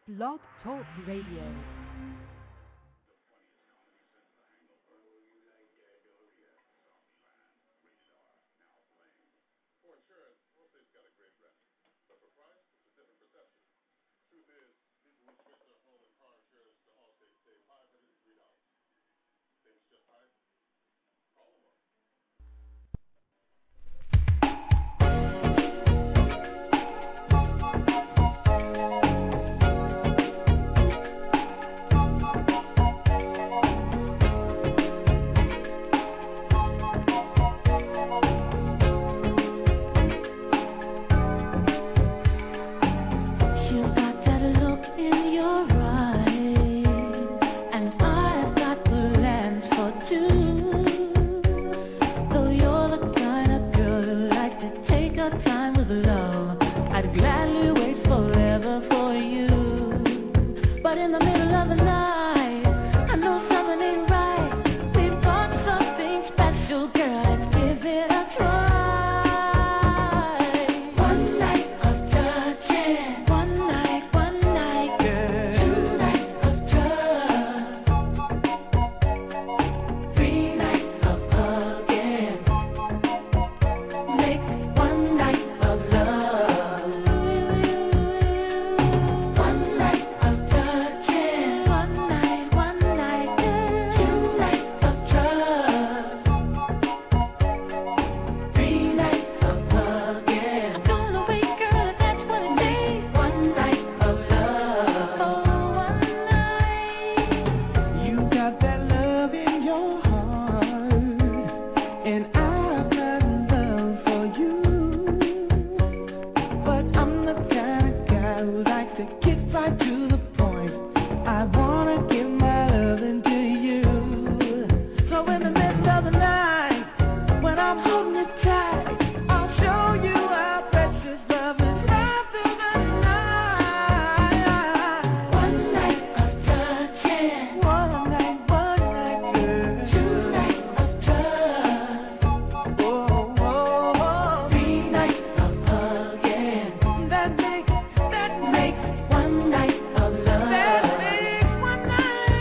Blog Talk Radio. That makes one night of love.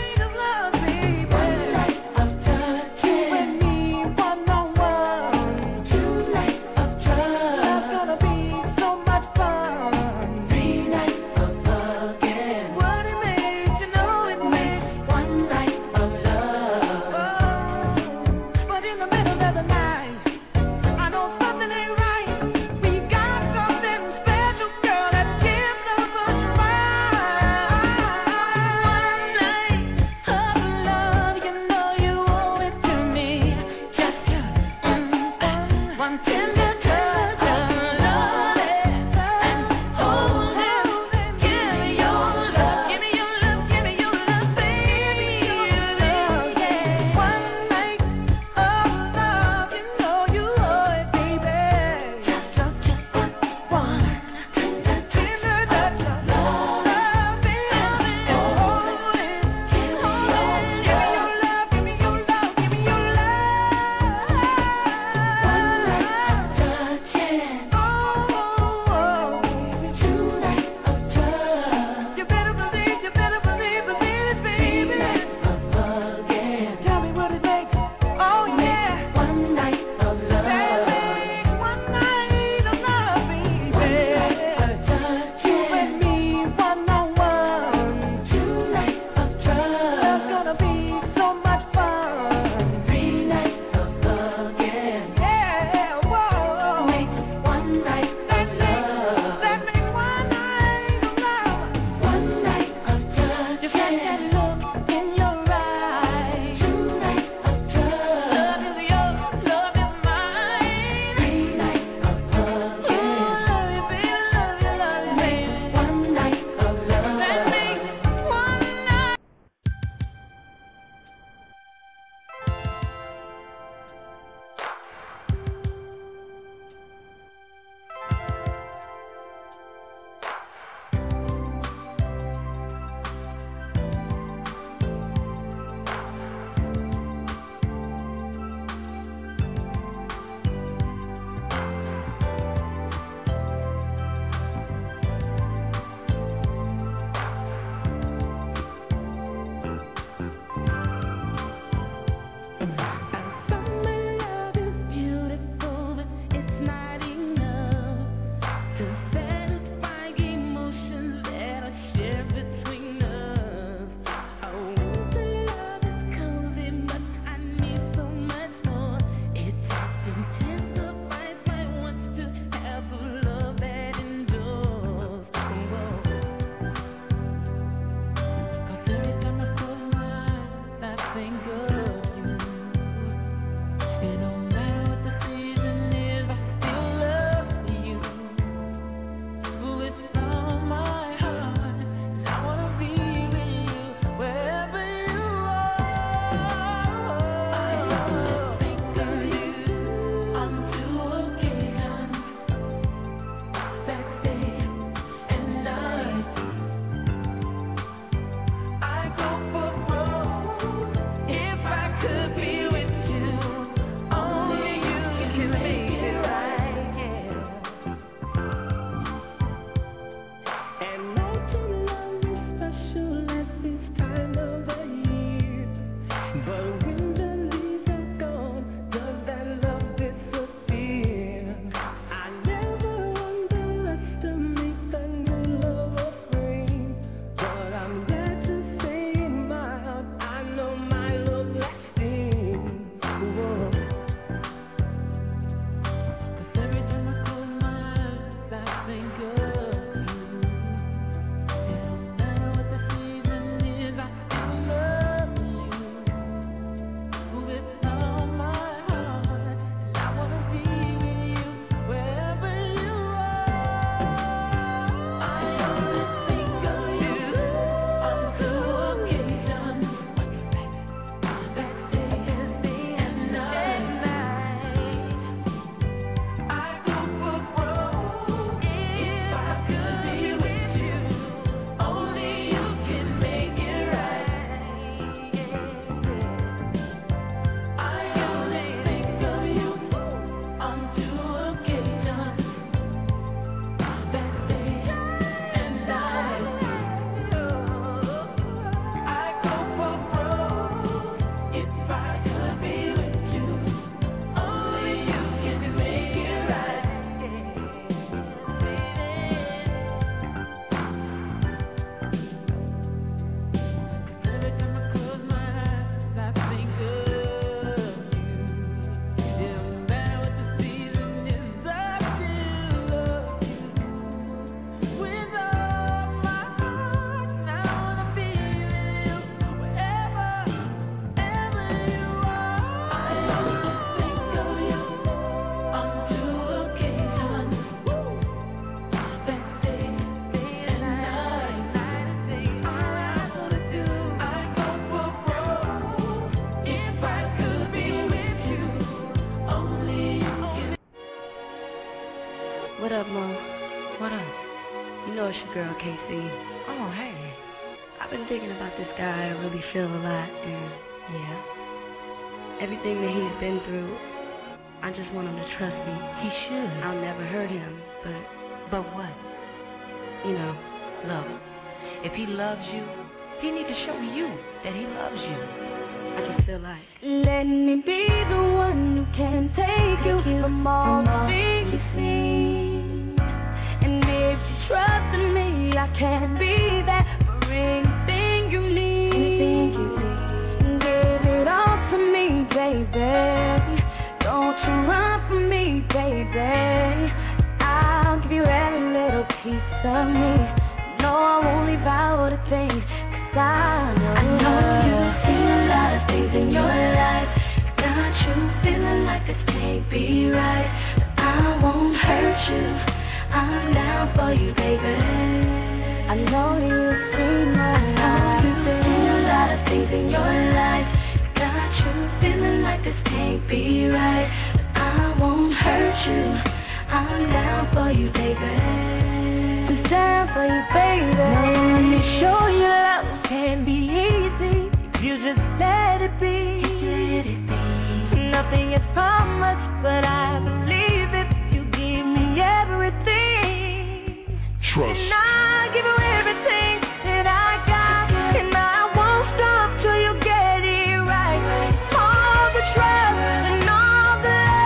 your girl, Casey. Oh, hey. I've been thinking about this guy I really feel a lot, and Yeah? everything that he's been through, I just want him to trust me. He should. I'll never hurt him, But what? you know, Look, if he loves you, he need to show you that he loves you. I just feel like Let me be the one who can take you from all the things you've seen. And if you trust in me, I can be there for anything you need. Give it all to me, baby. Don't you run from me, baby. I'll give you every little piece of me. No, I won't leave out a thing, 'cause I know you've seen a lot of things in your life. Got you feeling like this can't be right. But I won't hurt you. I'm down for you, baby. I know you've seen a lot of things in your life. Got you feeling like this can't be right. But I won't hurt you. I'm down for you, baby. I'm down for you, baby. Let me show you love can be easy if you just let it be. Nothing is promised, but I believe if you give me everything. Trust. And I'll give you everything that I got, and I won't stop till you get it right. All the trust and all the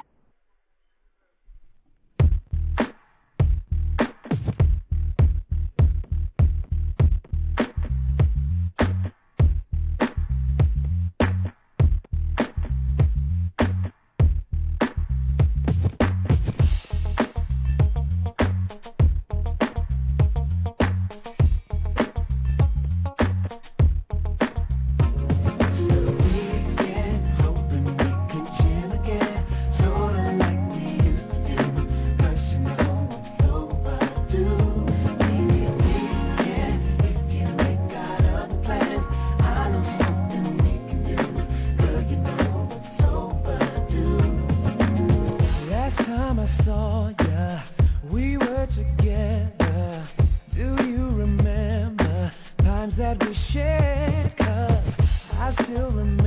Last time I saw ya, we were together. Do you remember times that we shared? 'Cause I still remember